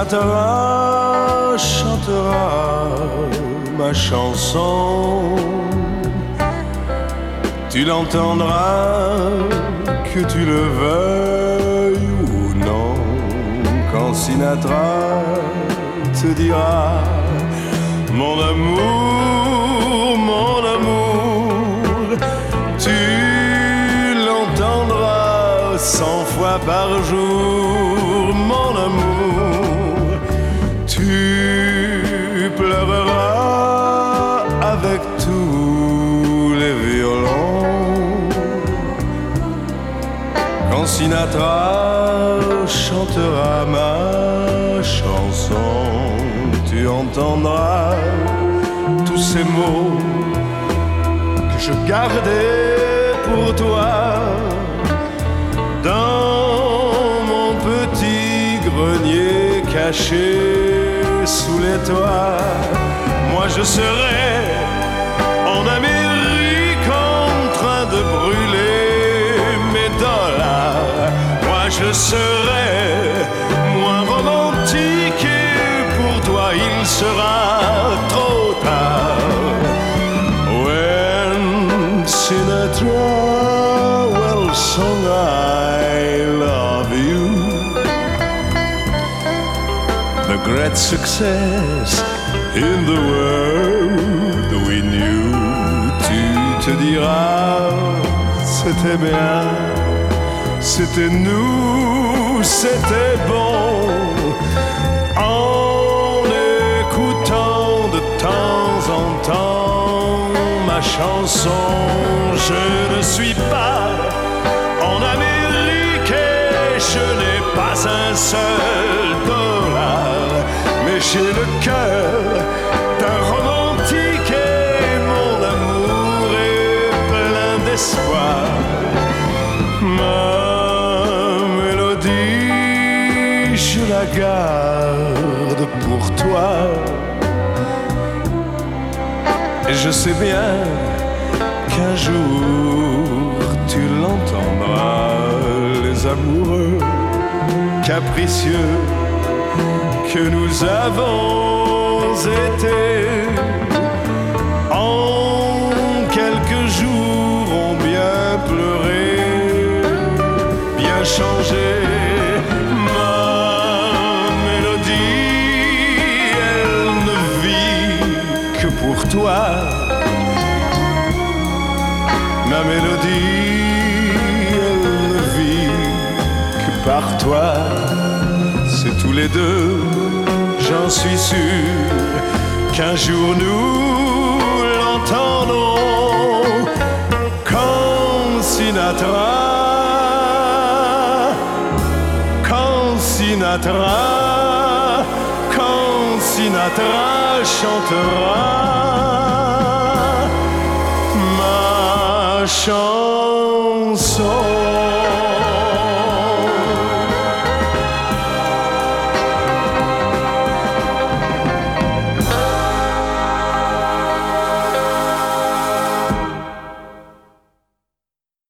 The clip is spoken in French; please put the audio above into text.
Sinatra chantera ma chanson. Tu l'entendras, que tu le veuilles ou non, quand Sinatra te dira mon amour, tu l'entendras 100 fois par jour, mon amour, tu pleureras avec tous les violons. Quand Sinatra chantera ma chanson, tu entendras tous ces mots que je gardais pour toi dans mon petit grenier caché sous les toits. Moi je serai en Amérique en train de brûler mes dollars. Moi je serai moins romantique et pour toi il sera trop tard. When Sinatra will sing I love you, the great success in the world we knew, tu te diras c'était bien, c'était nous, c'était bon. En écoutant de temps en temps ma chanson, je ne suis pas en Amérique et je n'ai pas un seul dollar, mais j'ai le cœur d'un romantique et mon amour est plein d'espoir. Ma mélodie, je la garde pour toi. Et je sais bien qu'un jour tu l'entendras, les amoureux capricieux que nous avons été, en quelques jours ont bien pleuré, bien changé. Ma mélodie, elle ne vit que pour toi. Ma mélodie, elle ne vit que par toi. C'est tous les deux, j'en suis sûr, qu'un jour nous l'entendrons. Quand Sinatra chantera ma chanson.